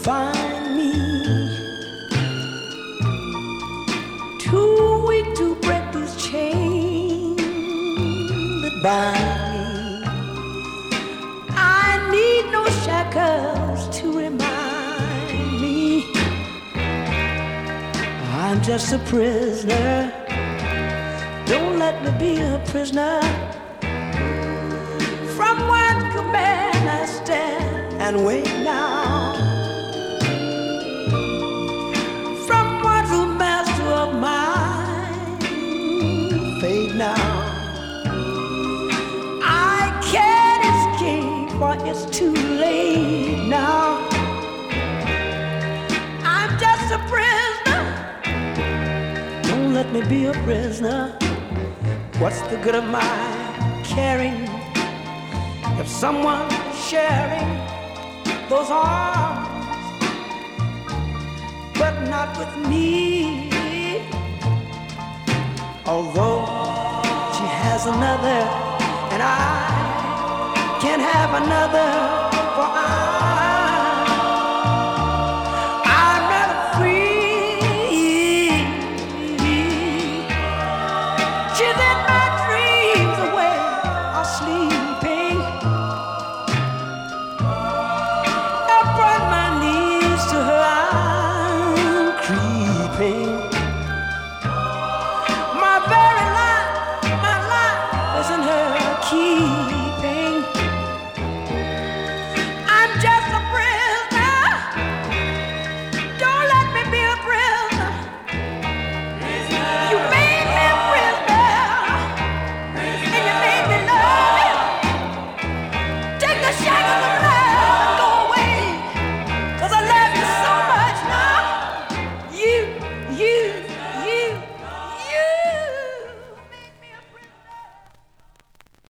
find me too weak to break this chain that binds me. I need no shackles to remind me I'm just a prisoner. Don't let me be a prisoner. From one command I stand and wait now. From one true master of mine, fade now. I can't escape, for it's too late now. I'm just a prisoner. Don't let me be a prisoner. What's the good of my caring if someone's sharing those arms, but not with me? Although she has another and I can't have another.